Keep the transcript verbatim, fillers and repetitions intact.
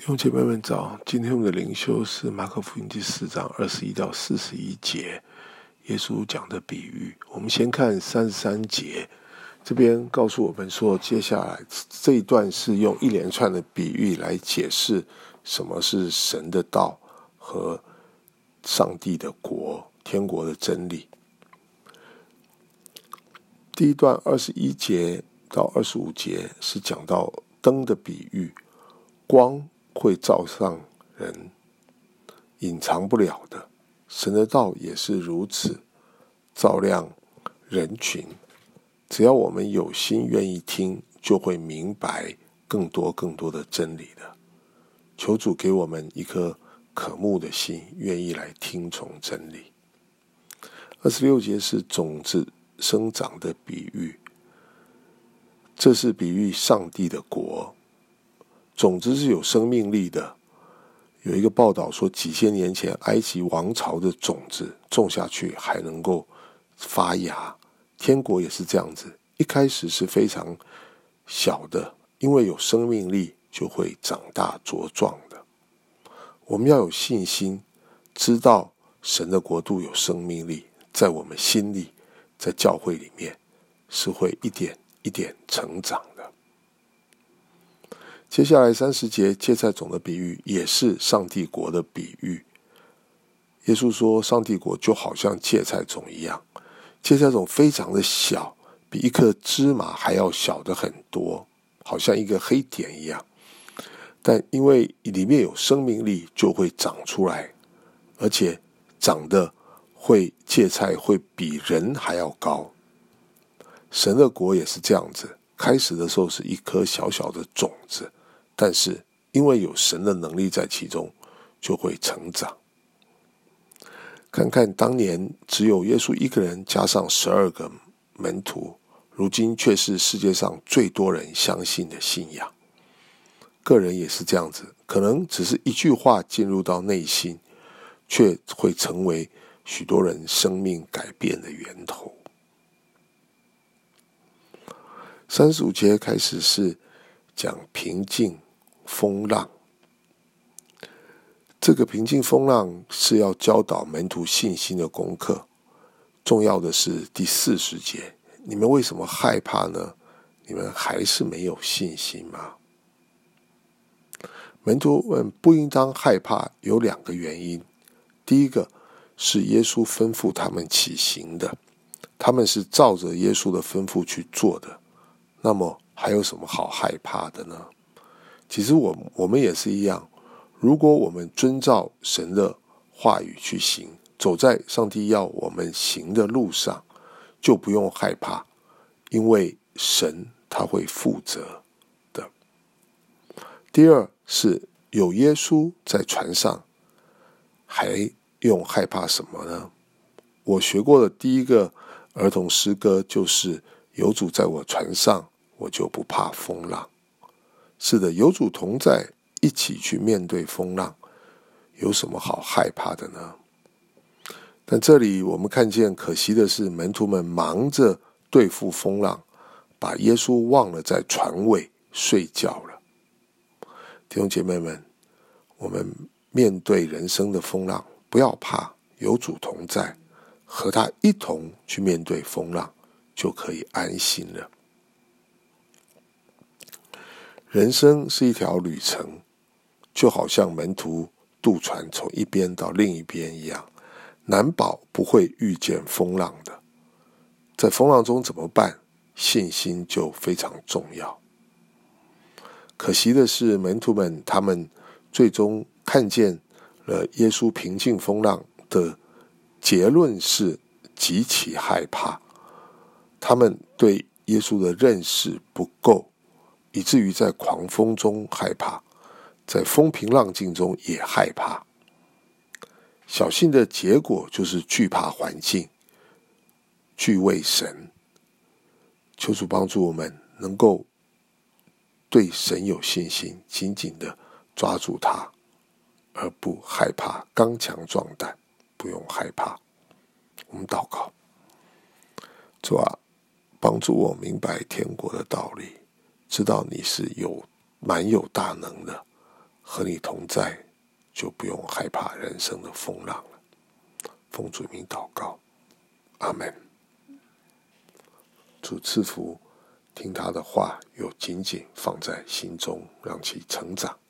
弟兄姐妹们早，今天我们的灵修是马可福音第四章二十一到四十一节，耶稣讲的比喻。我们先看三十三节，这边告诉我们说，接下来这一段是用一连串的比喻来解释什么是神的道和上帝的国、天国的真理。第一段二十一节到二十五节是讲到灯的比喻，光会照上人，隐藏不了的。神的道也是如此，照亮人群。只要我们有心愿意听，就会明白更多更多的真理的。求主给我们一颗渴慕的心，愿意来听从真理。二十六节是种子生长的比喻，这是比喻上帝的国。种子是有生命力的。有一个报道说，几千年前埃及王朝的种子种下去还能够发芽。天国也是这样子，一开始是非常小的，因为有生命力就会长大茁壮的。我们要有信心，知道神的国度有生命力，在我们心里，在教会里面是会一点一点成长的。接下来三十节芥菜种的比喻也是上帝国的比喻。耶稣说，上帝国就好像芥菜种一样，芥菜种非常的小，比一颗芝麻还要小的很多，好像一个黑点一样。但因为里面有生命力，就会长出来，而且长得会芥菜会比人还要高。神的国也是这样子，开始的时候是一颗小小的种子，但是因为有神的能力在其中，就会成长。看看当年只有耶稣一个人加上十二个门徒，如今却是世界上最多人相信的信仰。个人也是这样子，可能只是一句话进入到内心，却会成为许多人生命改变的源头。三十五节开始是讲平静风浪，这个平静风浪是要教导门徒信心的功课。重要的是第四十节，你们为什么害怕呢？你们还是没有信心吗？门徒们不应当害怕，有两个原因。第一个是耶稣吩咐他们起行的，他们是照着耶稣的吩咐去做的，那么还有什么好害怕的呢？其实我我们也是一样，如果我们遵照神的话语去行，走在上帝要我们行的路上，就不用害怕，因为神他会负责的。第二是有耶稣在船上，还用害怕什么呢？我学过的第一个儿童诗歌就是有主在我船上，我就不怕风浪。是的，有主同在，一起去面对风浪，有什么好害怕的呢？但这里我们看见可惜的是，门徒们忙着对付风浪，把耶稣忘了在船尾睡觉了。弟兄姐妹们，我们面对人生的风浪，不要怕，有主同在，和他一同去面对风浪，就可以安心了。人生是一条旅程，就好像门徒渡船从一边到另一边一样，难保不会遇见风浪的。在风浪中怎么办？信心就非常重要。可惜的是，门徒们他们最终看见了耶稣平静风浪的结论是极其害怕，他们对耶稣的认识不够，以至于在狂风中害怕，在风平浪静中也害怕。小信的结果就是惧怕环境，惧畏神。求主帮助我们能够对神有信心，紧紧的抓住他，而不害怕，刚强壮胆，不用害怕。我们祷告。主啊，帮助我明白天国的道理，知道你是有蛮有大能的， 和你同在，就不用害怕人生的风浪了。奉主名祷告，阿们。主赐福，听他的话，又紧紧放在心中，让其成长。